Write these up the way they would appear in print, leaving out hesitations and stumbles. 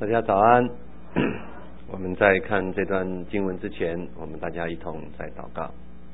大家早安。我们在看这段经文之前，我们大家一同在祷告。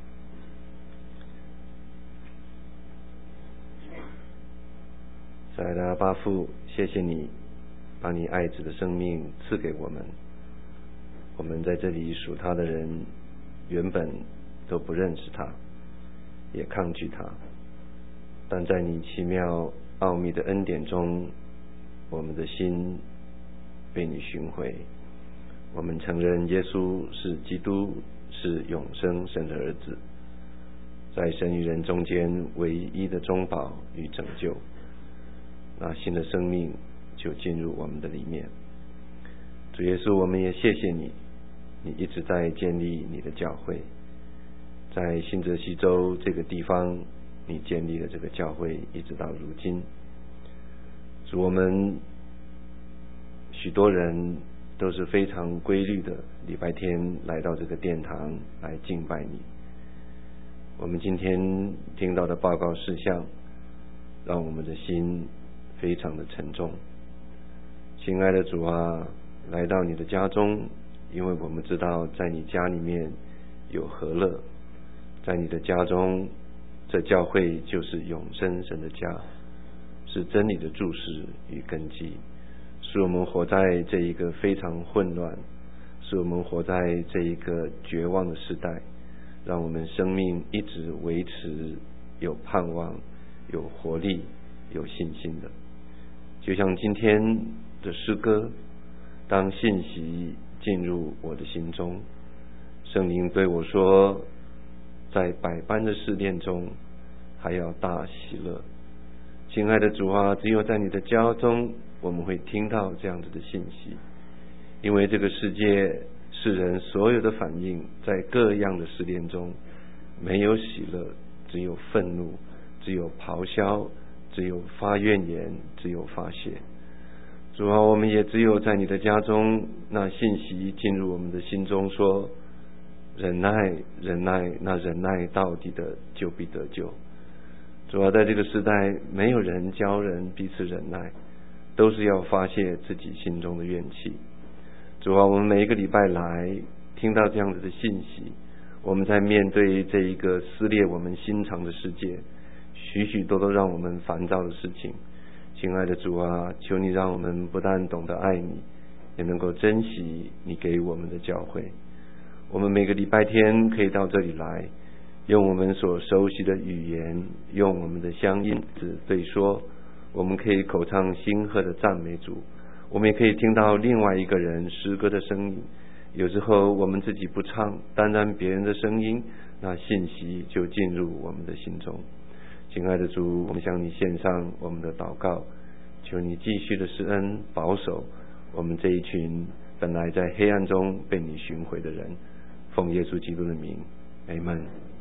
亲爱的阿爸父，谢谢你把你爱子的生命赐给我们。我们在这里属他的人原本都不认识他，也抗拒他，但在你奇妙奥秘的恩典中，我们的心被你寻回。我们承认耶稣是基督，是永生神的儿子，在神与人中间唯一的中保与拯救。那新的生命就进入我们的里面。主耶稣，我们也谢谢你，你一直在建立你的教会，在新泽西州这个地方，你建立了这个教会，一直到如今。主，我们许多人都是非常规律的礼拜天来到这个殿堂来敬拜你。我们今天听到的报告事项，让我们的心非常的沉重。亲爱的主啊，来到你的家中，因为我们知道在你家里面有和乐，在你的家中，这教会就是永生神的家，是真理的注释与根基，使我们活在这一个非常混乱，使我们活在这一个绝望的时代，让我们生命一直维持有盼望、有活力、有信心的。就像今天的诗歌，当信息进入我的心中，圣灵对我说，在百般的试炼中还要大喜乐。亲爱的主啊，只有在你的家中我们会听到这样子的信息，因为这个世界世人所有的反应，在各样的试炼中没有喜乐，只有愤怒，只有咆哮，只有发怨言，只有发泄。主啊，我们也只有在你的家中，那信息进入我们的心中说，忍耐忍耐，那忍耐到底的就必得救。主啊，在这个时代没有人教人彼此忍耐，都是要发泄自己心中的怨气。主啊，我们每一个礼拜来听到这样子的信息，我们在面对这一个撕裂我们心肠的世界，许许多多让我们烦躁的事情。亲爱的主啊，求你让我们不但懂得爱你，也能够珍惜你给我们的教诲。我们每个礼拜天可以到这里来，用我们所熟悉的语言，用我们的乡音子对说，我们可以口唱心和的赞美主，我们也可以听到另外一个人诗歌的声音。有时候我们自己不唱，单单别人的声音，那信息就进入我们的心中。亲爱的主，我们向你献上我们的祷告，求你继续的施恩保守我们这一群本来在黑暗中被你寻回的人。奉耶稣基督的名，阿们。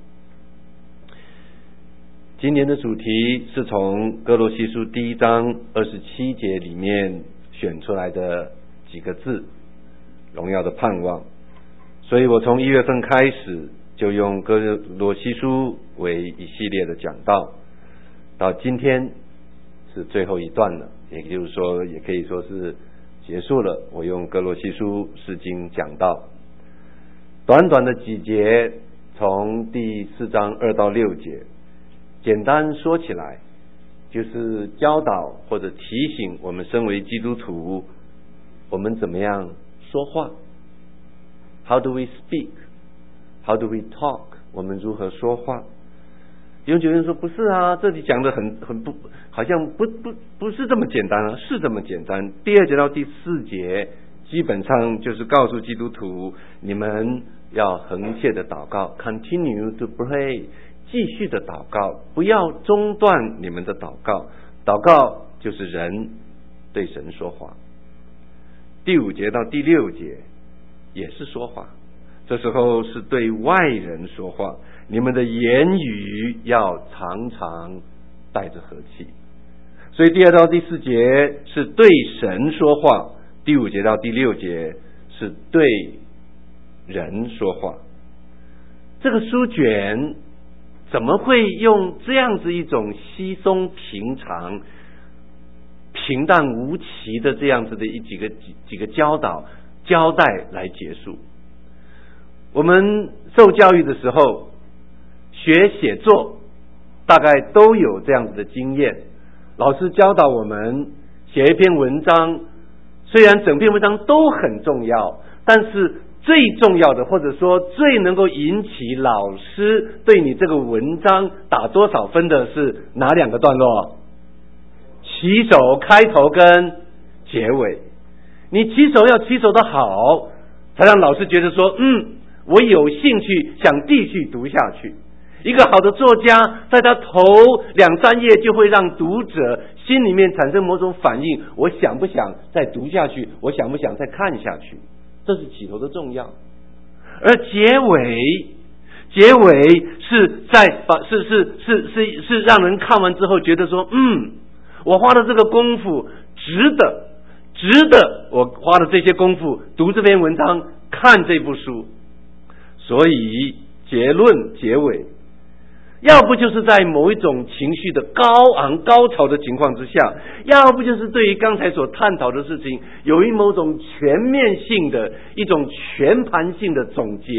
今年的主题是从哥罗西书第1章27节里面选出来的几个字，荣耀的盼望。所以我从1月份开始就用哥罗西书为一系列的讲道，到今天是最后一段了，也就是说也可以说是结束了。我用哥罗西书释经讲道，短短的几节，从第4章2到6节，简单说起来就是教导或者提醒我们身为基督徒，我们怎么样说话。 How do we speak? How do we talk? 我们如何说话？有些人说不是啊，这里讲的很不，好像不是这么简单啊，是这么简单。第2节到第4节基本上就是告诉基督徒，你们要恒切的祷告 ，continue to pray， 继续的祷告，不要中断你们的祷告。祷告就是人对神说话。第5节到第6节也是说话，这时候是对外人说话，你们的言语要常常带着和气。所以第2到第4节是对神说话，第5节到第6节是对人说话。这个书卷怎么会用这样子一种稀松平常、 平淡无奇的这样子的几个交代来结束。我们受教育的时候学写作，大概都有这样子的经验。老师教导我们写一篇文章，虽然整篇文章都很重要，但是最重要的，或者说最能够引起老师对你这个文章打多少分的是哪2个段落？起手、开头跟结尾。你起手要起手的好，才让老师觉得说我有兴趣想继续读下去。一个好的作家，在他头2-3页就会让读者心里面产生某种反应，我想不想再读下去，我想不想再看下去，这是起头的重要。而结尾是让人看完之后觉得说我花的这个功夫值得我花的这些功夫读这篇文章，看这部书。所以结论结尾要不就是在某一种情绪的高昂高潮的情况之下，要不就是对于刚才所探讨的事情有某种全面性的一种全盘性的总结，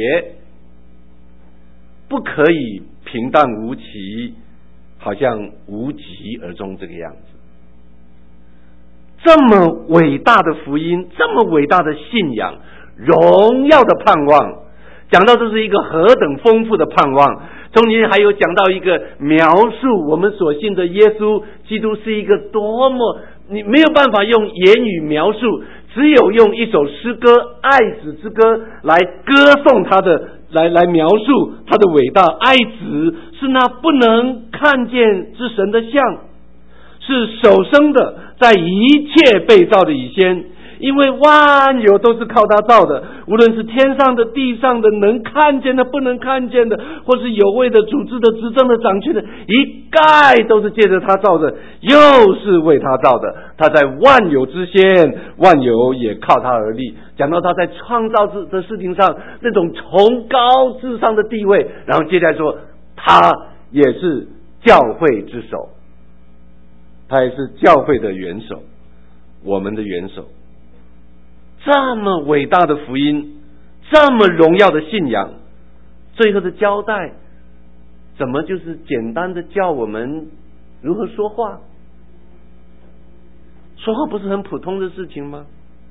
不可以平淡无奇，好像无疾而终这个样子。这么伟大的福音，这么伟大的信仰，荣耀的盼望，讲到这是一个何等丰富的盼望。中间还有讲到一个描述我们所信的耶稣基督是一个多么你没有办法用言语描述，只有用一首诗歌《爱子之歌》来歌颂他的，来描述他的伟大。爱子是那不能看见之神的像，是首生的，在一切被造的以先，因为万有都是靠他造的，无论是天上的地上的，能看见的不能看见的，或是有位的主治的执政的掌权的，一概都是借着他造的，又是为他造的。他在万有之先，万有也靠他而立。讲到他在创造的事情上那种崇高至上的地位，然后接下来说他也是教会之首，他也是教会的元首，我们的元首。这么伟大的福音，这么荣耀的信仰，最后的交代怎么就是简单的教我们如何说话？说话不是很普通的事情吗？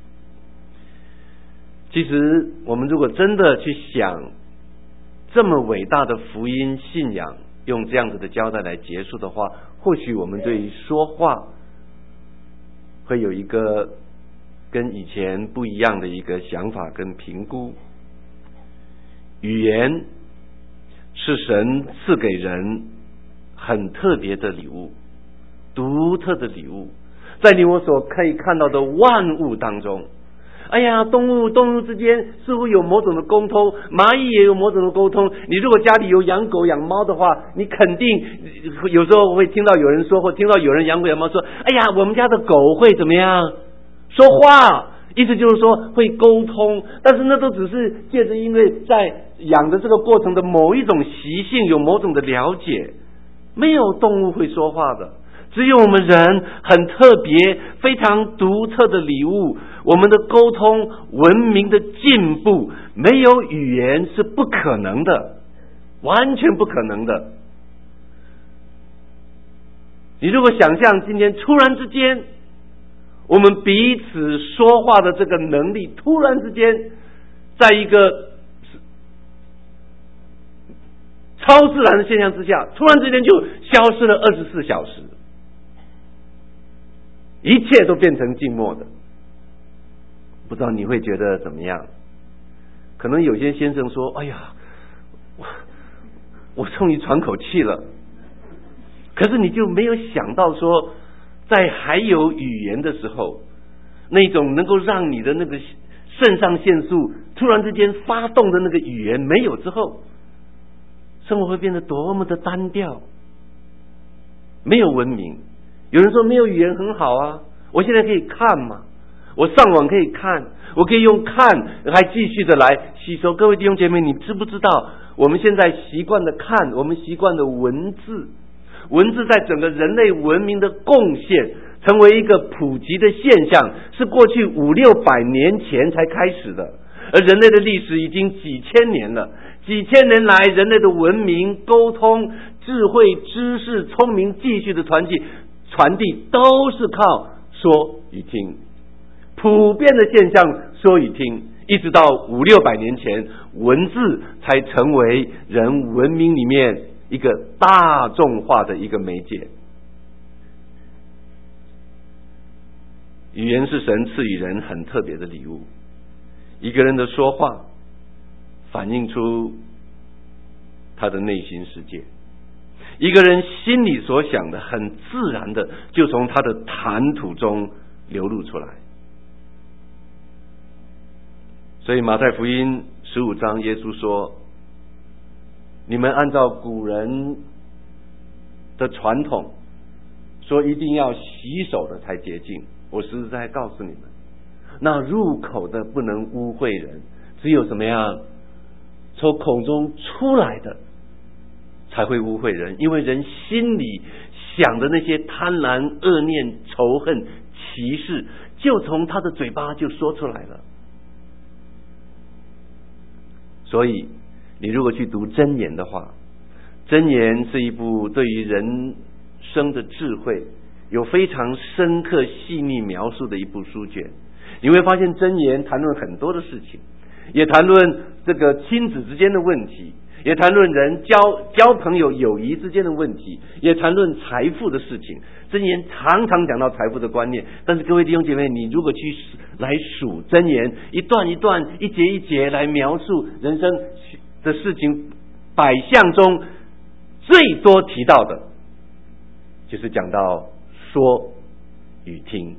其实我们如果真的去想这么伟大的福音信仰用这样子的交代来结束的话，或许我们对于说话会有一个跟以前不一样的一个想法跟评估。语言是神赐给人很特别的礼物，独特的礼物，在你我所可以看到的万物当中，动物之间似乎有某种的沟通，蚂蚁也有某种的沟通。你如果家里有养狗养猫的话，你肯定有时候会听到有人说，或听到有人养狗养猫说，我们家的狗会怎么样说话，意思就是说会沟通，但是那都只是借着因为在养的这个过程的某一种习性有某种的了解，没有动物会说话的，只有我们人很特别非常独特的礼物，我们的沟通文明的进步没有语言是不可能的，完全不可能的。你如果想象今天突然之间我们彼此说话的这个能力突然之间在一个超自然的现象之下突然之间就消失了24小时，一切都变成静默的，不知道你会觉得怎么样？可能有些先生说，我终于喘口气了，可是你就没有想到说在还有语言的时候，那种能够让你的那个肾上腺素突然之间发动的那个语言没有之后，生活会变得多么的单调，没有文明。有人说没有语言很好啊，我现在可以看嘛，我上网可以看，我可以用看还继续的来吸收。各位弟兄姐妹，你知不知道我们现在习惯的看，我们习惯的文字在整个人类文明的贡献， 成为一个普及的现象，是过去500-600年前才开始的，而人类的历史已经几千年了。几千年来，人类的文明、沟通、智慧、知识、聪明、继续的传递，都是靠说与听。普遍的现象，说与听，一直到500-600年前，文字才成为人文明里面一个大众化的一个媒介。语言是神赐予人很特别的礼物。一个人的说话反映出他的内心世界，一个人心里所想的很自然的就从他的谈吐中流露出来。所以马太福音15章耶稣说，你们按照古人的传统说一定要洗手的才洁净，我实实在在告诉你们，那入口的不能污秽人，只有怎么样从口中出来的才会污秽人。因为人心里想的那些贪婪、恶念、仇恨、歧视，就从他的嘴巴就说出来了。所以你如果去读箴言的话，箴言是一部对于人生的智慧有非常深刻细腻描述的一部书卷。你会发现箴言谈论很多的事情，也谈论这个亲子之间的问题，也谈论人交朋友友谊之间的问题，也谈论财富的事情。箴言常常讲到财富的观念，但是各位弟兄姐妹，你如果去来数箴言，一段一段一节一节来描述人生的事情100项中最多提到的就是讲到说与听。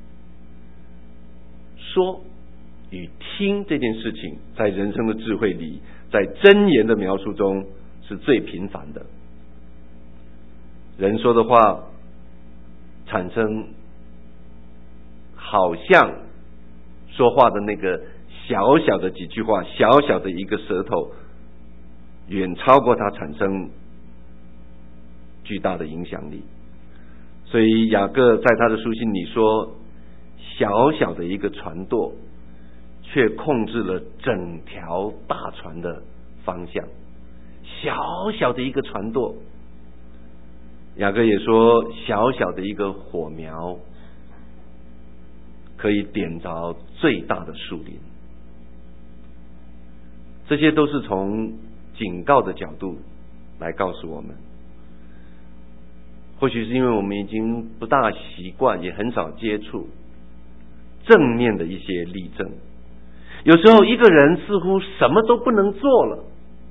说与听这件事情在人生的智慧里，在箴言的描述中是最频繁的。人说的话产生好像说话的那个小小的几句话，小小的一个舌头，远超过它产生巨大的影响力。所以雅各在他的书信里说，小小的一个船舵却控制了整条大船的方向。小小的一个船舵，雅各也说，小小的一个火苗可以点着最大的树林。这些都是从警告的角度来告诉我们。或许是因为我们已经不大习惯，也很少接触正面的一些例证。有时候一个人似乎什么都不能做了，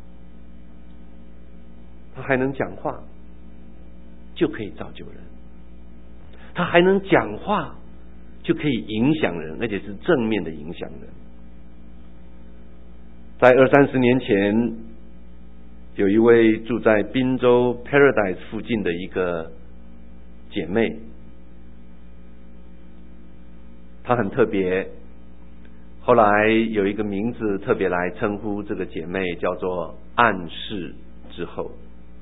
他还能讲话，就可以造就人；他还能讲话，就可以影响人，而且是正面的影响人。在20-30年前，有一位住在宾州 Paradise 附近的一个姐妹，她很特别，后来有一个名字特别来称呼这个姐妹，叫做暗示之后。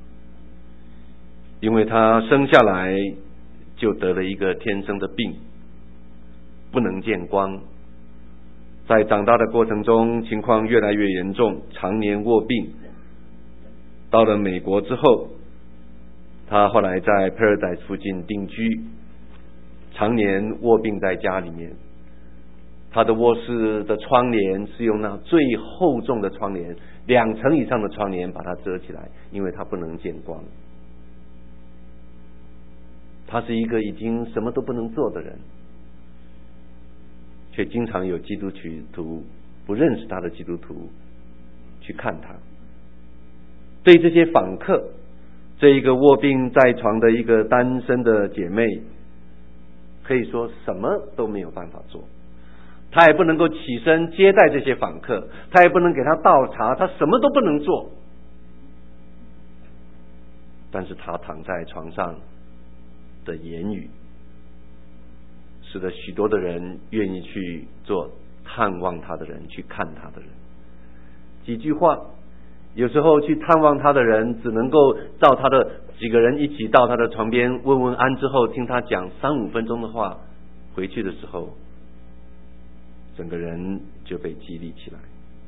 因为她生下来就得了一个天生的病，不能见光，在长大的过程中情况越来越严重，常年卧病。到了美国之后，他后来在 Paradise 附近定居，常年卧病在家里面。他的卧室的窗帘是用那最厚重的窗帘，2层以上的窗帘把它遮起来，因为他不能见光。他是一个已经什么都不能做的人，却经常有基督徒不认识他的基督徒去看他。对这些访客，这一个卧病在床的一个单身的姐妹，可以说什么都没有办法做。她也不能够起身接待这些访客，她也不能给他倒茶，她什么都不能做。但是她躺在床上的言语，使得许多的人愿意去做探望她的人，去看她的人。几句话有时候去探望他的人只能够到他的几个人一起到他的床边问问安之后，听他讲3-5分钟的话，回去的时候整个人就被激励起来。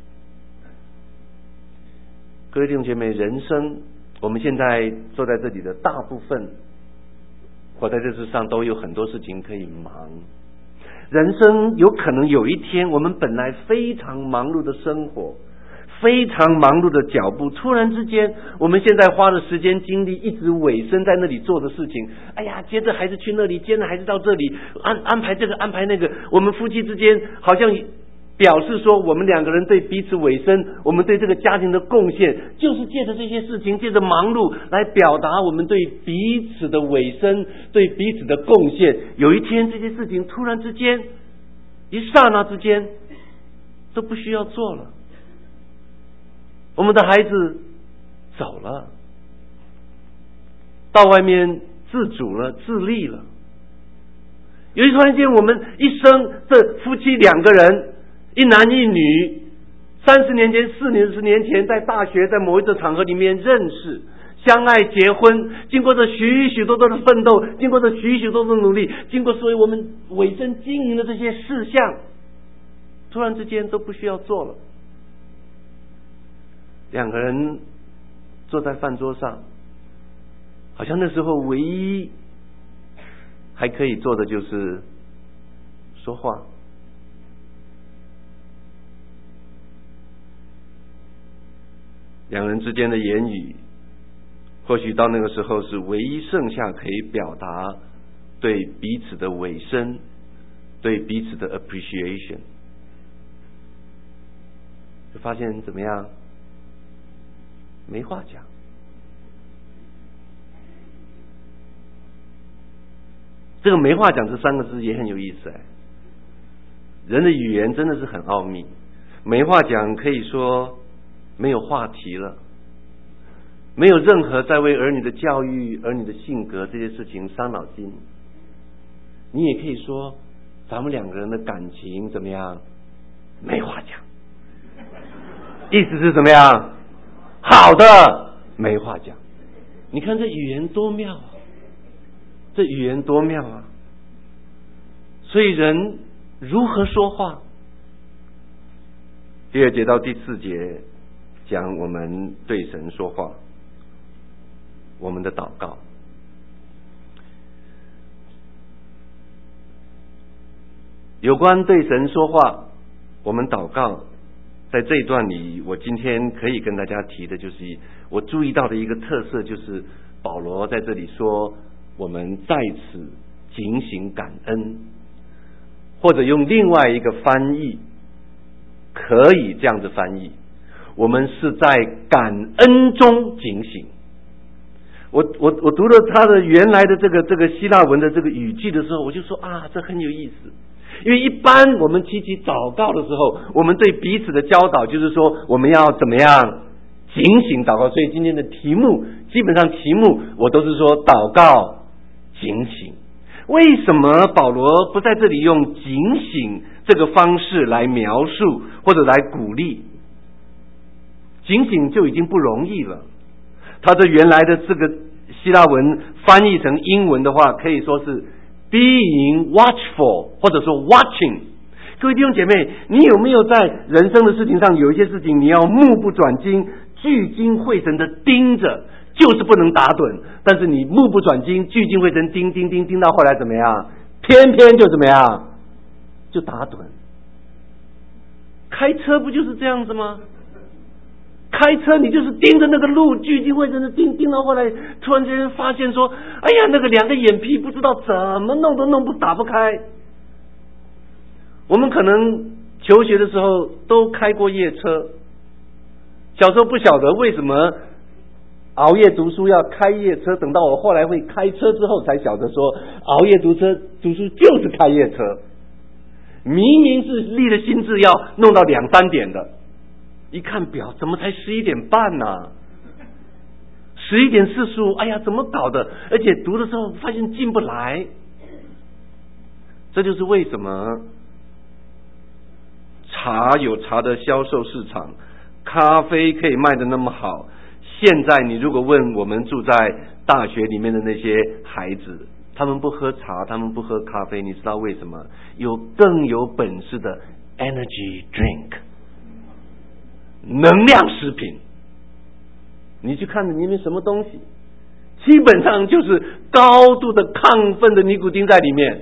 各位弟兄姐妹，人生我们现在坐在这里的大部分活在这世上都有很多事情可以忙，人生有可能有一天我们本来非常忙碌的生活，非常忙碌的脚步，突然之间我们现在花的时间精力一直委身在那里做的事情，哎呀，接着还是去那里，接着还是到这里，安排这个安排那个，我们夫妻之间好像表示说我们两个人对彼此委身，我们对这个家庭的贡献，就是借着这些事情，借着忙碌来表达我们对彼此的委身，对彼此的贡献。有一天这些事情突然之间一刹那之间都不需要做了，我们的孩子走了，到外面自主了，自立了。有一突然间我们一生这夫妻2个人，一男一女，30年前40年前在大学在某一个场合里面认识相爱结婚，经过这许许多多的奋斗，经过这许许多多的努力，经过所以我们委身经营的这些事项，突然之间都不需要做了。2个人坐在饭桌上，好像那时候唯一还可以做的就是说话。2人之间的言语，或许到那个时候是唯一剩下可以表达对彼此的委身，对彼此的 appreciation。 就发现怎么样？没话讲。这个没话讲这3个字也很有意思哎。人的语言真的是很奥秘，没话讲可以说没有话题了，没有任何在为儿女的教育、儿女的性格这些事情伤脑筋。你也可以说咱们2个人的感情怎么样？没话讲。意思是怎么样？好的，没话讲。你看这语言多妙啊！这语言多妙啊！所以人如何说话？第2节到第4节讲我们对神说话，我们的祷告。有关对神说话，我们祷告，在这一段里，我今天可以跟大家提的就是我注意到的一个特色，就是保罗在这里说我们在此警醒感恩，或者用另外一个翻译可以这样子翻译，我们是在感恩中警醒。我读了他的原来的这个希腊文的这个语句的时候，我就说啊，这很有意思。因为一般我们提起祷告的时候，我们对彼此的教导就是说我们要怎么样警醒祷告，所以今天的题目基本上题目我都是说祷告警醒。为什么保罗不在这里用警醒这个方式来描述或者来鼓励？警醒就已经不容易了，他的原来的这个希腊文翻译成英文的话，可以说是 being watchful 或者说 watching。 各位弟兄姐妹，你有没有在人生的事情上有一些事情你要目不转睛聚精会神的盯着，就是不能打盹，但是你目不转睛聚精会神盯到后来怎么样？偏偏就怎么样？就打盹。开车不就是这样子吗？开车你就是盯着那个路，聚精会神的盯到后来突然间发现说，哎呀，那个2个眼皮不知道怎么弄都打不开。我们可能求学的时候都开过夜车，小时候不晓得为什么熬夜读书要开夜车，等到我后来会开车之后才晓得说，熬夜读书就是开夜车。明明是立了心志要弄到2、3点的，一看表怎么才11点半呢？11点45，哎呀，怎么搞的？而且读的时候发现进不来。这就是为什么茶有茶的销售市场， 咖啡可以卖得那么好。现在你如果问我们住在大学里面的那些孩子，他们不喝茶，他们不喝咖啡，你知道为什么？有更有本事的 energy drink， 能量食品。你去看里面什么东西，基本上就是高度的亢奋的尼古丁在里面。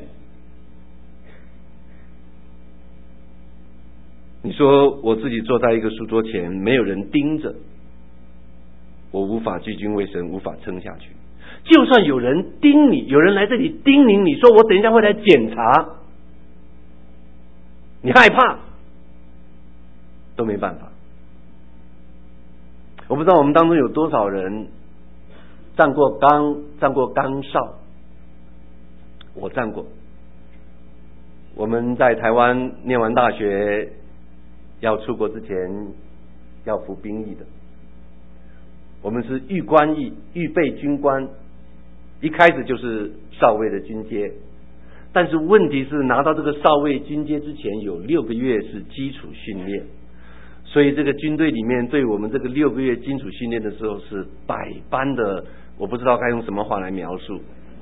你说我自己坐在一个书桌前，没有人盯着，我无法聚精会神，无法撑下去。就算有人盯你，有人来这里叮咛你说我等一下会来检查，你害怕都没办法。我不知道我们当中有多少人站过岗哨，我站过。我们在台湾念完大学要出国之前要服兵役的，我们是预官役，预备军官，一开始就是少尉的军阶，但是问题是拿到这个少尉军阶之前有6个月是基础训练，所以这个军队里面对我们这个6个月基础训练的时候是百般的，我不知道该用什么话来描述。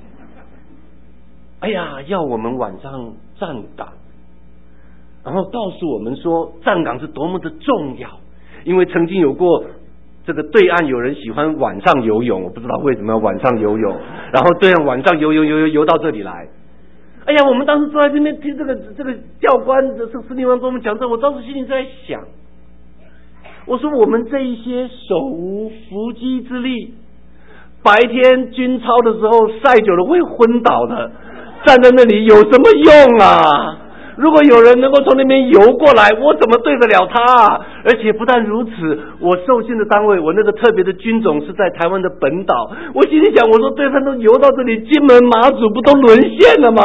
哎呀，要我们晚上站岗，然后告诉我们说站岗是多么的重要，因为曾经有过这个对岸有人喜欢晚上游泳，我不知道为什么要晚上游泳，然后对岸晚上游到这里来。哎呀，我们当时坐在这边听这个教官的司令官跟我们讲这，我当时心里在想，我说我们这一些手无缚鸡之力，白天军操的时候晒久了会昏倒的，站在那里有什么用啊？如果有人能够从那边游过来，我怎么对得了他？而且不但如此，我受训的单位，我那个特别的军种是在台湾的本岛。我心里想，我说对方都游到这里，金门马祖不都沦陷了吗？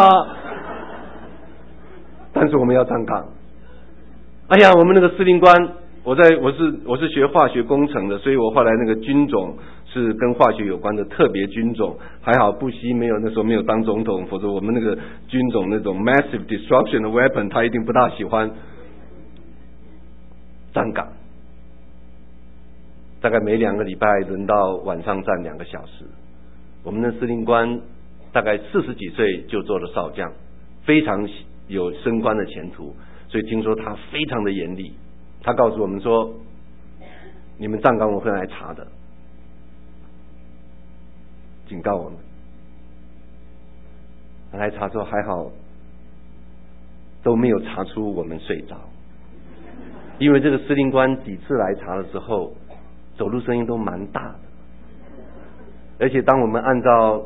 但是我们要站岗。哎呀，我们那个司令官，我是学化学工程的，所以我后来那个军种是跟化学有关的特别军种。还好布希那时候没有当总统，否则我们那个军种那种 massive destruction 的 weapon 他一定不大喜欢。站岗大概每2个礼拜轮到晚上站2个小时。我们的司令官大概40几岁就做了少将，非常有升官的前途，所以听说他非常的严厉。他告诉我们说，你们站岗我会来查的，警告我们。来查之后还好都没有查出我们睡着，因为这个司令官几次来查的时候走路声音都蛮大的，而且当我们按照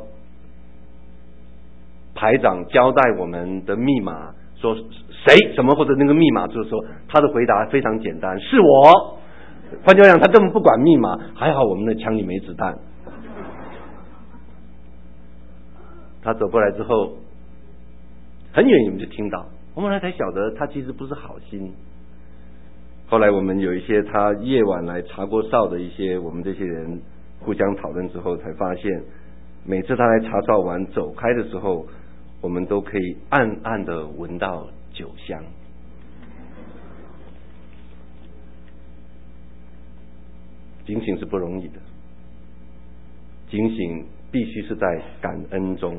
排长交代我们的密码说谁什么或者那个密码，就是说他的回答非常简单，是我。换句话讲，他根本不管密码。还好我们的枪里没子弹。他走过来之后，很远我们就听到，我们才晓得他其实不是好心。后来我们有一些他夜晚来查过哨的一些我们这些人互相讨论之后，才发现每次他来查哨完走开的时候，我们都可以暗暗的闻到酒香。警醒是不容易的，警醒必须是在感恩中，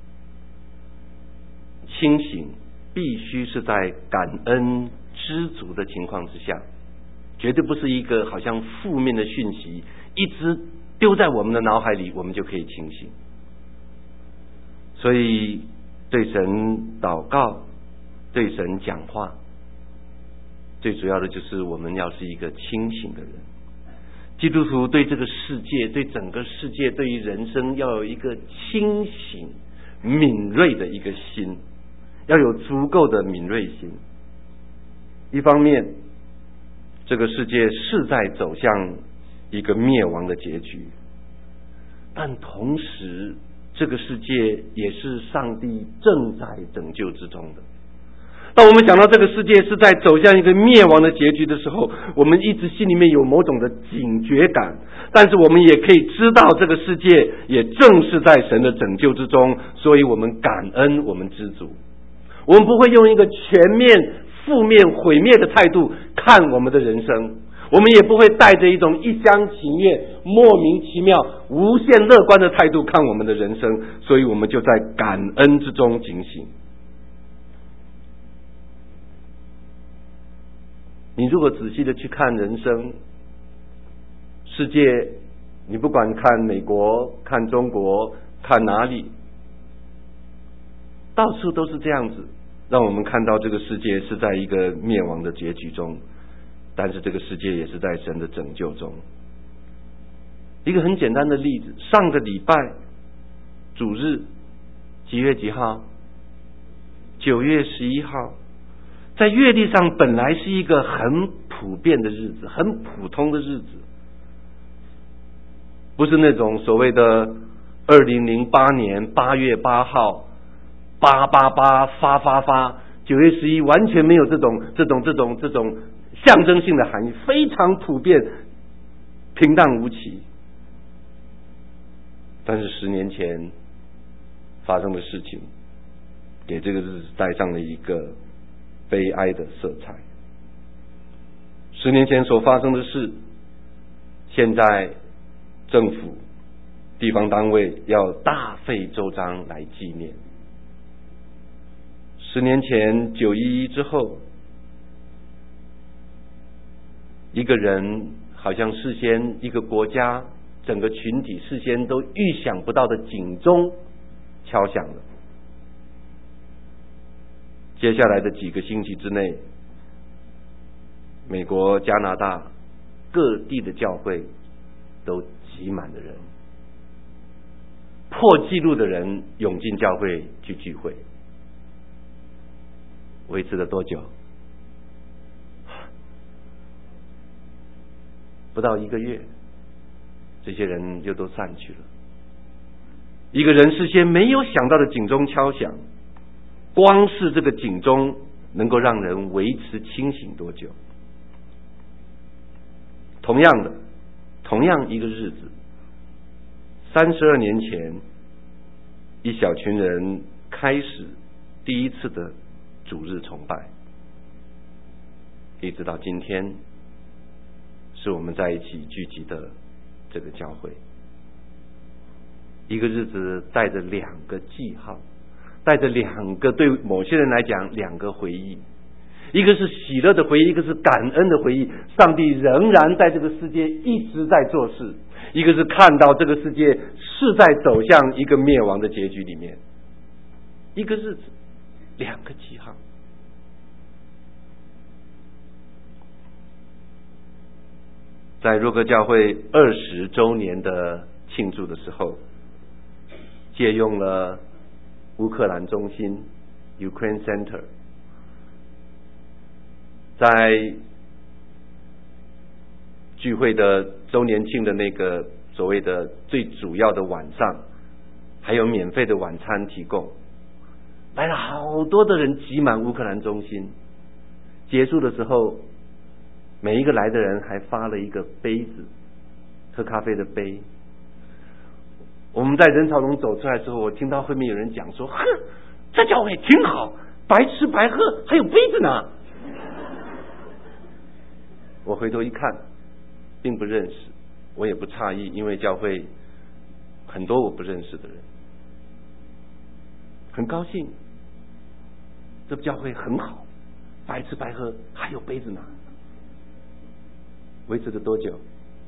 清醒必须是在感恩知足的情况之下，绝对不是一个好像负面的讯息一直丢在我们的脑海里我们就可以清醒。所以对神祷告，对神讲话，最主要的就是我们要是一个清醒的人。基督徒对这个世界，对整个世界，对于人生要有一个清醒敏锐的一个心，要有足够的敏锐心。一方面这个世界是在走向一个灭亡的结局，但同时这个世界也是上帝正在拯救之中的。当我们想到这个世界是在走向一个灭亡的结局的时候，我们一直心里面有某种的警觉感，但是我们也可以知道这个世界也正是在神的拯救之中，所以我们感恩，我们知足。我们不会用一个全面负面毁灭的态度看我们的人生， 我们也不会带着一种一厢情愿、莫名其妙、无限乐观的态度看我们的人生，所以我们就在感恩之中警醒。你如果仔细的去看人生，世界，你不管看美国、看中国、看哪里，到处都是这样子，让我们看到这个世界是在一个灭亡的结局中，但是这个世界也是在神的拯救中。一个很简单的例子，上个礼拜主日几月几号？9月11号，在月历上本来是一个很普遍的日子，很普通的日子，不是那种所谓的2008年8月8号888发9月11，完全没有这种象征性的含义，非常普遍，平淡无奇。但是10年前发生的事情，给这个日子带上了一个悲哀的色彩。10年前所发生的事，现在政府、地方单位要大费周章来纪念。10年前911之后，一个人好像事先，一个国家整个群体事先都预想不到的警钟敲响了。接下来的几个星期之内，美国、加拿大各地的教会都挤满了人，破纪录的人涌进教会去聚会。维持了多久？不到1个月，这些人就都散去了。一个人事先没有想到的警钟敲响，光是这个警钟能够让人维持清醒多久？同样一个日子，32年前，一小群人开始第一次的主日崇拜，一直到今天，是我们在一起聚集的这个教会。一个日子带着2个记号，带着2个，对某些人来讲2个回忆，一个是喜乐的回忆，一个是感恩的回忆。上帝仍然在这个世界一直在做事，一个是看到这个世界是在走向一个灭亡的结局里面。一个日子2个记号。在若哥教会20周年的庆祝的时候，借用了乌克兰中心 Ukraine Center， 在聚会的周年庆的那个所谓的最主要的晚上，还有免费的晚餐提供，来了好多的人挤满乌克兰中心。结束的时候，每一个来的人还发了一个杯子，喝咖啡的杯。我们在人潮中走出来之后，我听到后面有人讲说：“呵，这教会挺好，白吃白喝，还有杯子呢。”我回头一看，并不认识，我也不诧异，因为教会很多我不认识的人。很高兴，这教会很好，白吃白喝，还有杯子呢。维持了多久？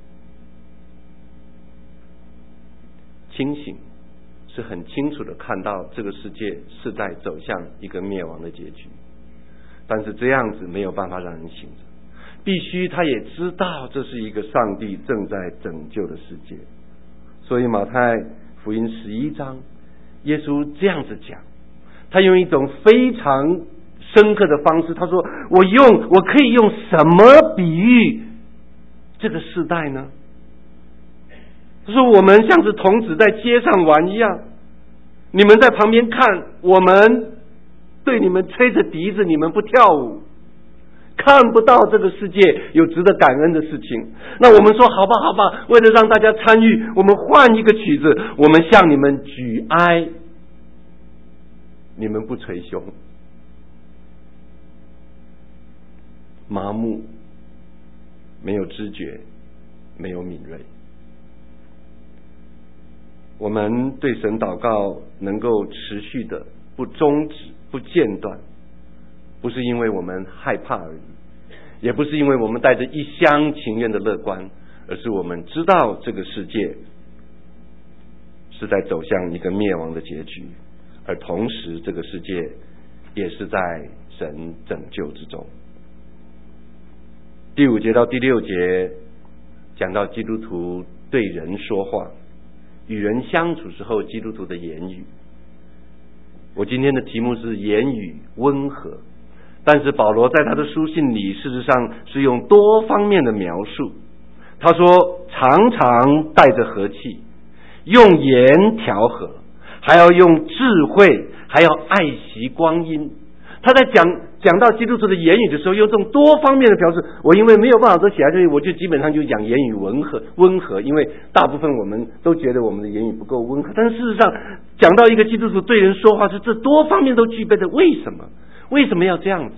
清醒是很清楚的看到这个世界是在走向一个灭亡的结局，但是这样子没有办法让人醒着，必须他也知道这是一个上帝正在拯救的世界。所以马太福音11章，耶稣这样子讲，他用一种非常深刻的方式，他说：“我可以用什么比喻这个世代呢？”他说：“我们像是童子在街上玩一样，你们在旁边看，我们对你们吹着笛子，你们不跳舞，看不到这个世界有值得感恩的事情。那我们说好吧，为了让大家参与，我们换一个曲子，我们向你们举哀，你们不捶胸，麻木， 没有知觉，没有敏锐。我们对神祷告能够持续的不终止不间断，不是因为我们害怕而已，也不是因为我们带着一厢情愿的乐观，而是我们知道这个世界是在走向一个灭亡的结局，而同时这个世界也是在神拯救之中。第5节到第6节讲到基督徒对人说话，与人相处时候基督徒的言语。我今天的题目是言语温和，但是保罗在他的书信里事实上是用多方面的描述。他说常常带着和气，用言调和，还要用智慧，还要爱惜光阴。他在讲到基督徒的言语的时候，用这种多方面的表示。我因为没有办法都写在这里，我就基本上就讲言语温和，因为大部分我们都觉得我们的言语不够温和，但是事实上讲到一个基督徒对人说话是这多方面都具备的。为什么要这样子？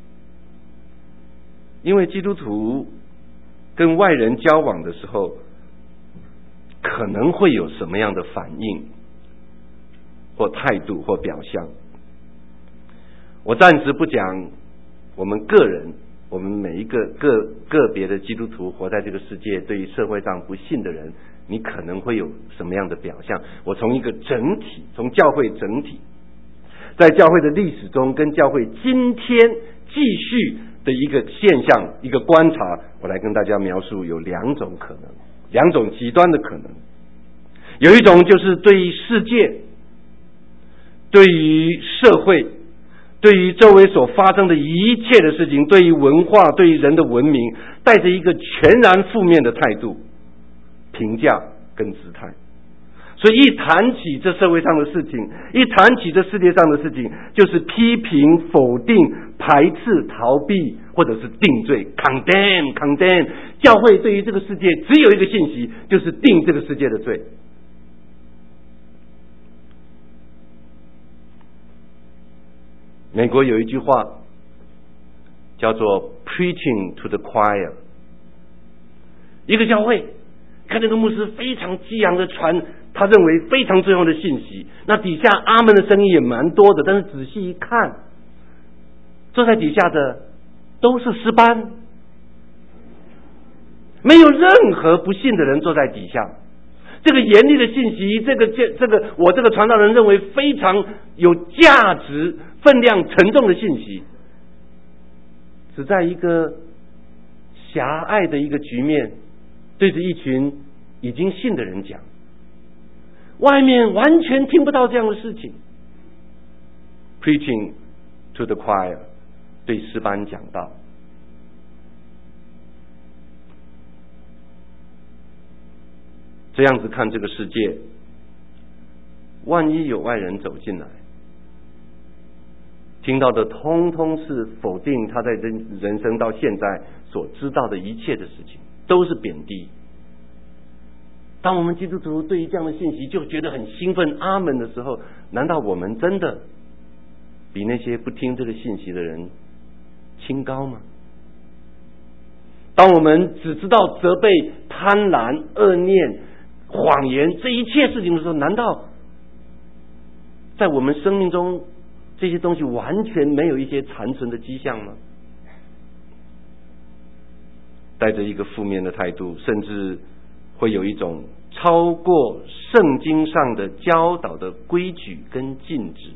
因为基督徒跟外人交往的时候，可能会有什么样的反应或态度或表象。我暂时不讲我们个人，我们每一个个别的基督徒活在这个世界，对于社会上不信的人，你可能会有什么样的表象。我从一个整体，从教会整体，在教会的历史中跟教会今天继续的一个现象，一个观察，我来跟大家描述有2种可能，2种极端的可能。有一种就是对于世界，对于社会，对于周围所发生的一切的事情，对于文化，对于人的文明，带着一个全然负面的态度评价跟姿态。所以一谈起这社会上的事情，一谈起这世界上的事情，就是批评、否定、排斥、逃避，或者是定罪 condemn。 教会对于这个世界只有一个信息，就是定这个世界的罪。美国有一句话叫做 preaching to the choir。 一个教会看这个牧师非常激昂的传他认为非常重要的信息，那底下阿们的声音也蛮多的，但是仔细一看，坐在底下的都是诗班，没有任何不信的人坐在底下。这个严厉的信息，这个我这个传道人认为非常有价值、分量沉重的信息，只在一个狭隘的一个局面，对着一群已经信的人讲，外面完全听不到这样的事情。 Preaching to the choir， 对诗班讲道。这样子看这个世界，万一有外人走进来，听到的通通是否定他在人生到现在所知道的一切的事情，都是贬低。当我们基督徒对于这样的信息就觉得很兴奋阿们的时候，难道我们真的比那些不听这个信息的人清高吗？当我们只知道责备、贪婪、恶念、谎言这一切事情的时候，难道在我们生命中这些东西完全没有一些残存的迹象吗？带着一个负面的态度，甚至会有一种超过圣经上的教导的规矩跟禁止。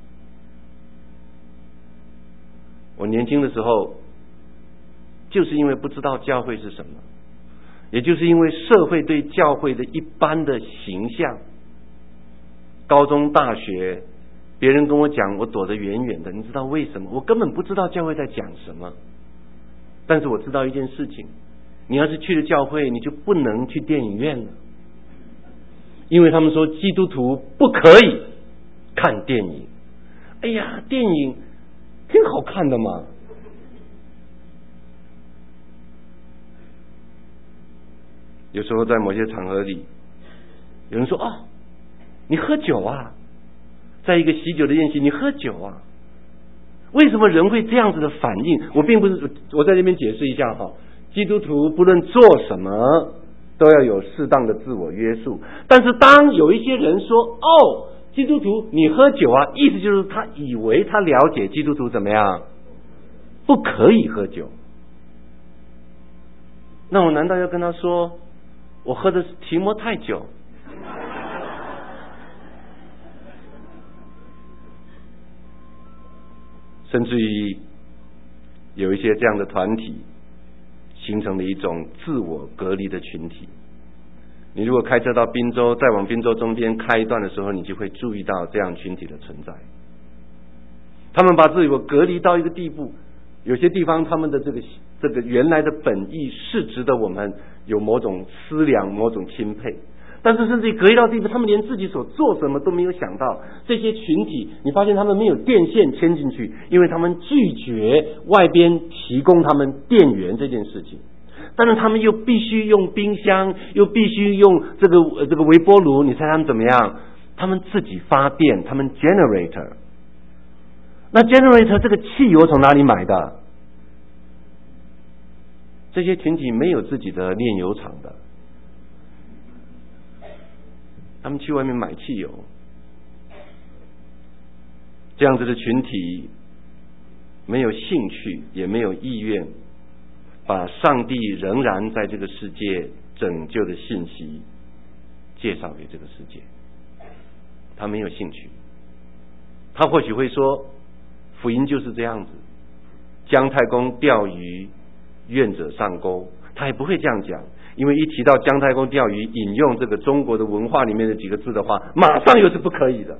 我年轻的时候，就是因为不知道教会是什么，也就是因为社会对教会的一般的形象，高中大学别人跟我讲，我躲得远远的。你知道为什么？我根本不知道教会在讲什么，但是我知道一件事情，你要是去了教会，你就不能去电影院了，因为他们说基督徒不可以看电影。哎呀，电影挺好看的嘛。有时候在某些场合里，有人说哦，你喝酒啊，在一个喜酒的宴席你喝酒啊。为什么人会这样子的反应？我并不是，我在这边解释一下哈。 基督徒不论做什么都要有适当的自我约束。但是当有一些人说基督徒你喝酒啊，意思就是他以为他了解基督徒怎么样，不可以喝酒。那我难道要跟他说我喝的是提摩太酒？甚至于有一些这样的团体形成了一种自我隔离的群体。你如果开车到滨州，再往滨州中间开一段的时候，你就会注意到这样群体的存在。他们把自己隔离到一个地步，有些地方他们的这个原来的本意是值得我们有某种思量、某种钦佩，但是甚至于隔离到地步，他们连自己所做什么都没有想到。这些群体你发现他们没有电线牵进去，因为他们拒绝外边提供他们电源这件事情。但是他们又必须用冰箱，又必须用这个微波炉，你猜他们怎么样？他们自己发电，他们 generator。 那 generator 这个汽油从哪里买的？这些群体没有自己的炼油厂的，他们去外面买汽油。这样子的群体没有兴趣，也没有意愿把上帝仍然在这个世界拯救的信息介绍给这个世界。他没有兴趣。他或许会说福音就是这样子，姜太公钓鱼，愿者上钩。他也不会这样讲，因为一提到姜太公钓鱼，引用这个中国的文化里面的几个字的话，马上又是不可以的。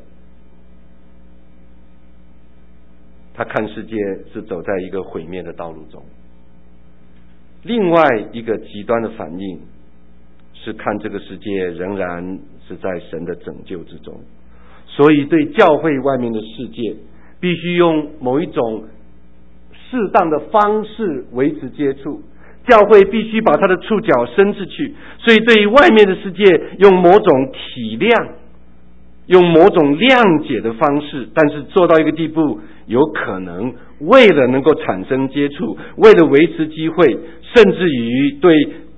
他看世界是走在一个毁灭的道路中。另外一个极端的反应是看这个世界仍然是在神的拯救之中，所以对教会外面的世界必须用某一种适当的方式维持接触，教会必须把他的触角伸出去，所以对于外面的世界用某种体谅，用某种谅解的方式，但是做到一个地步，有可能为了能够产生接触，为了维持机会，甚至于对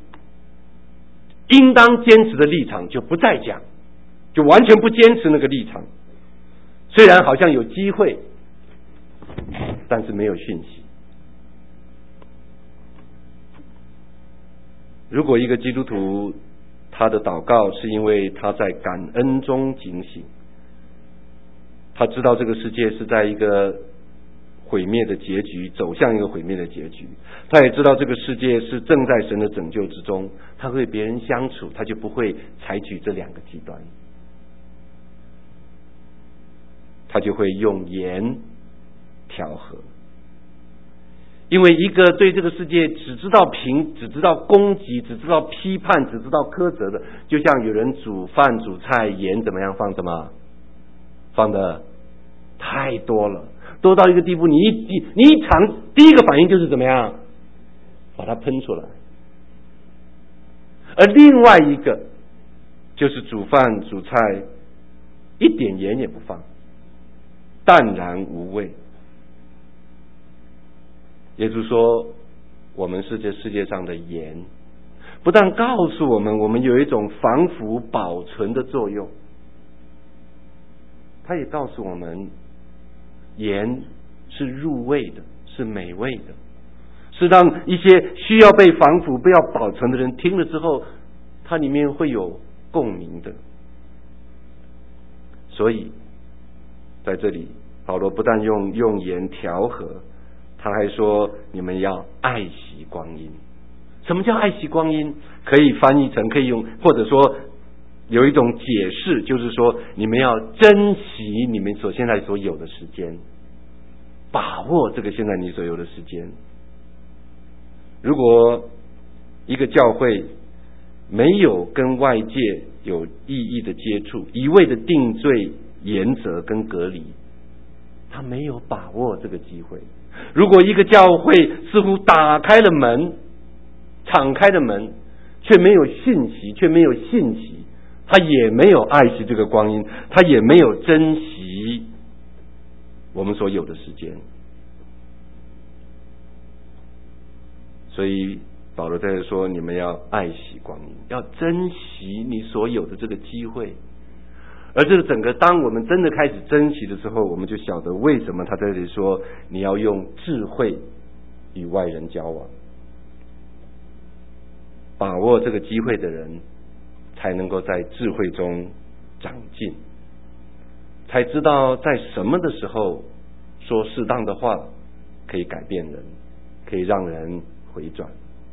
应当坚持的立场就不再讲，就完全不坚持那个立场。虽然好像有机会，但是没有讯息。如果一个基督徒他的祷告是因为他在感恩中警醒，他知道这个世界是在一个毁灭的结局，走向一个毁灭的结局，他也知道这个世界是正在神的拯救之中，他和别人相处，他就不会采取这两个极端，他就会用言调和。因为一个对这个世界只知道只知道攻击，只知道批判，只知道苛责的，就像有人煮饭煮菜，盐怎么样放什么，放的太多了，多到一个地步，你一尝，第一个反应就是怎么样，把它喷出来。而另外一个就是煮饭煮菜一点盐也不放，淡然无味。耶稣说我们是这世界上的盐，不但告诉我们我们有一种防腐保存的作用，他也告诉我们盐是入味的，是美味的，是让一些需要被防腐不要保存的人听了之后，它里面会有共鸣的。所以在这里保罗不但用盐调和，他还说你们要爱惜光阴。什么叫爱惜光阴？可以翻译成，可以用，或者说有一种解释，就是说你们要珍惜你们现在所有的时间，把握这个现在你所有的时间。如果一个教会没有跟外界有意义的接触，一味的定罪、严责跟隔离，他没有把握这个机会。如果一个教会似乎打开了门，敞开的门，却没有信息，却没有信息，他也没有爱惜这个光阴，他也没有珍惜我们所有的时间。所以保罗在这说，你们要爱惜光阴，要珍惜你所有的这个机会。而这个整个，当我们真的开始珍惜的时候，我们就晓得为什么他在这里说，你要用智慧与外人交往。把握这个机会的人，才能够在智慧中长进，才知道在什么的时候说适当的话，可以改变人，可以让人回转。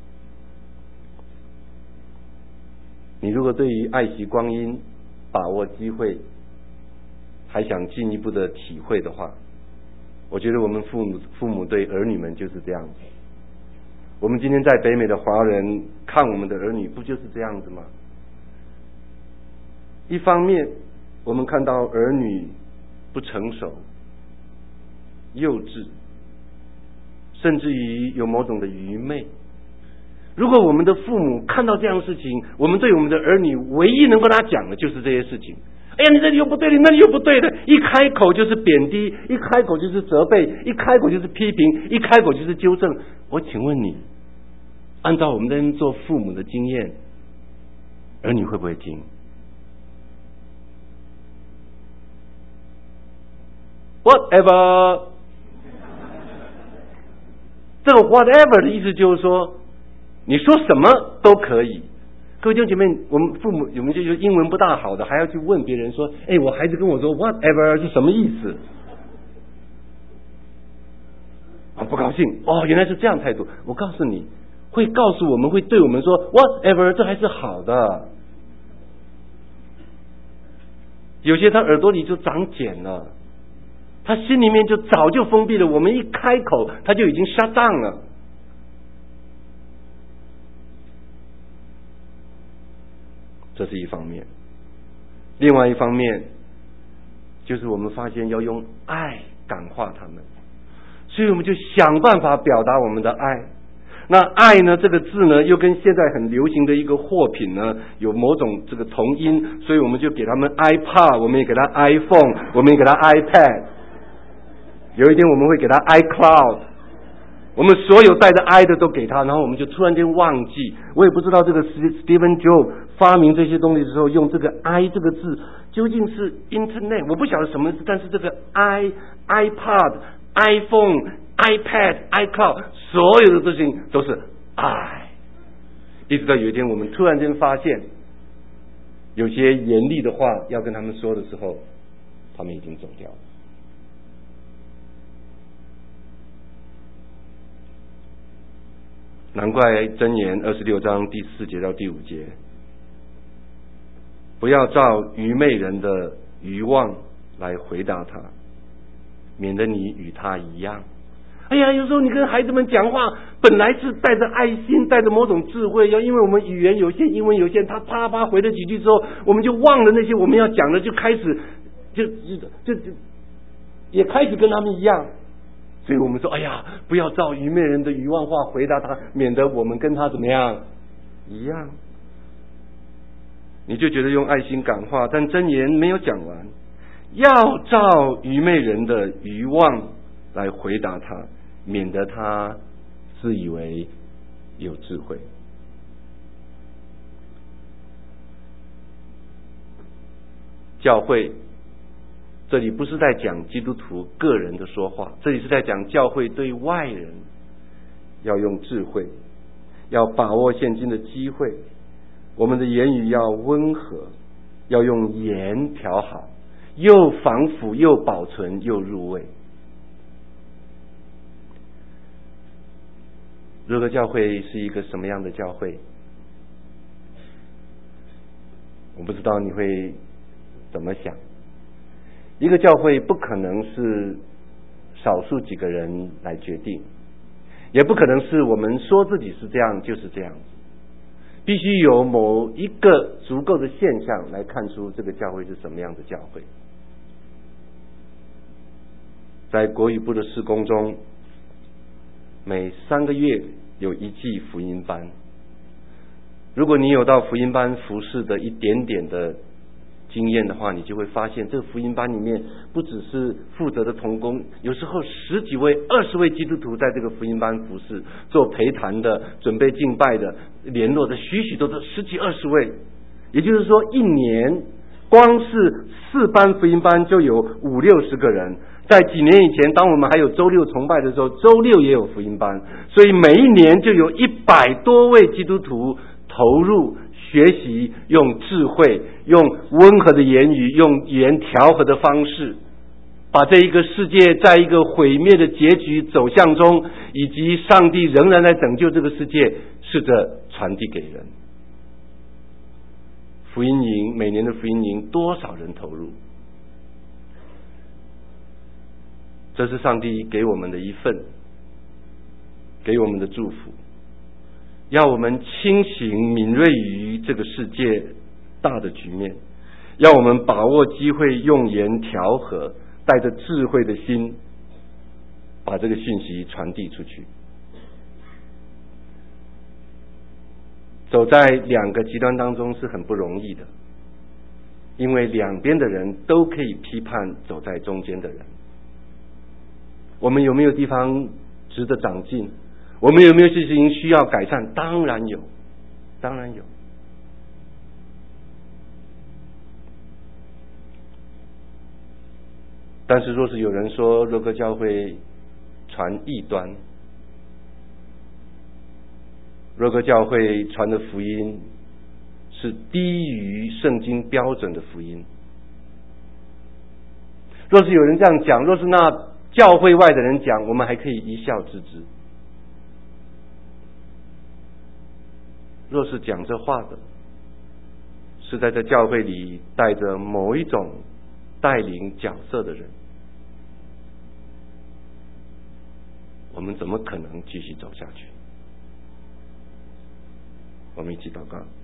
你如果对于爱惜光阴、把握机会还想进一步的体会的话，我觉得我们父母对儿女们就是这样子。我们今天在北美的华人看我们的儿女，不就是这样子吗？一方面我们看到儿女不成熟、幼稚，甚至于有某种的愚昧。如果我们的父母看到这样的事情，我们对我们的儿女唯一能够跟他讲的就是这些事情。哎呀，你这里又不对的，那里又不对的，一开口就是贬低，一开口就是责备，一开口就是批评，一开口就是纠正。我请问你，按照我们在做父母的经验，儿女会不会听？Whatever， 这个 whatever 的意思就是说，你说什么都可以。各位弟兄姐妹，我们父母有没有就英文不大好的，还要去问别人说，哎，我孩子跟我说 whatever 是什么意思？我不高兴，哦，原来是这样态度。我告诉你，会告诉我们，会对我们说 whatever， 这还是好的。有些他耳朵里就长茧了，他心里面就早就封闭了，我们一开口他就已经 shut down 了。这是一方面，另外一方面就是我们发现要用爱感化他们，所以我们就想办法表达我们的爱。那爱呢，这个字呢，又跟现在很流行的一个货品呢有某种这个同音，所以我们就给他们 iPad， 我们也给他 iPhone， 我们也给他 iPad， 有一天我们会给他 iCloud， 我们所有带着 I 的都给他，然后我们就突然间忘记。我也不知道这个 Stephen Jobs 发明这些东西的时候，用这个 I 这个字究竟是 Internet， 我不晓得什么字，但是这个 iPad、iPhone、iPad、iCloud 所有的事情都是 I。 一直到有一天我们突然间发现，有些严厉的话要跟他们说的时候，他们已经走掉了。难怪箴言26章第4节到第5节，不要照愚昧人的愚妄来回答他，免得你与他一样。哎呀，有时候你跟孩子们讲话，本来是带着爱心，带着某种智慧，要因为我们语言有限，英文有限，他啪啪回了几句之后，我们就忘了那些我们要讲的，就开始就也开始跟他们一样。所以我们说，哎呀，不要照愚昧人的愚妄话回答他，免得我们跟他怎么样一样。你就觉得用爱心感化，但箴言没有讲完，要照愚昧人的愚妄来回答他，免得他自以为有智慧。教会这里不是在讲基督徒个人的说话，这里是在讲教会对外人要用智慧，要把握现今的机会，我们的言语要温和，要用盐调好，又防腐又保存又入味。如果教会是一个什么样的教会，我不知道你会怎么想。一个教会不可能是少数几个人来决定，也不可能是我们说自己是这样就是这样子，必须有某一个足够的现象来看出这个教会是什么样的教会。在国语部的事工中，每3个月有一季福音班，如果你有到福音班服侍的一点点的经验的话，你就会发现这个福音班里面不只是负责的同工，有时候10几位、20位基督徒在这个福音班服侍，做陪谈的、准备敬拜的、联络的，许许多多10几20位。也就是说，一年光是4班福音班就有50-60个人。在几年以前，当我们还有周六崇拜的时候，周六也有福音班，所以每一年就有100多位基督徒投入学习，用智慧、用温和的言语、用语言调和的方式，把这一个世界在一个毁灭的结局走向中，以及上帝仍然在拯救这个世界，试着传递给人。福音营，每年的福音营多少人投入？这是上帝给我们的一份，给我们的祝福，要我们清醒敏锐于这个世界大的局面，要我们把握机会，用言调和，带着智慧的心，把这个讯息传递出去。走在2个极端当中是很不容易的，因为两边的人都可以批判走在中间的人。我们有没有地方值得长进？我们有没有事情需要改善？当然有，当然有。但是若是有人说若哥教会传异端，若哥教会传的福音是低于圣经标准的福音，若是有人这样讲，若是那教会外的人讲，我们还可以一笑置之。若是讲这话的是在这教会里带着某一种带领角色的人，我们怎么可能继续走下去？我们一起祷告。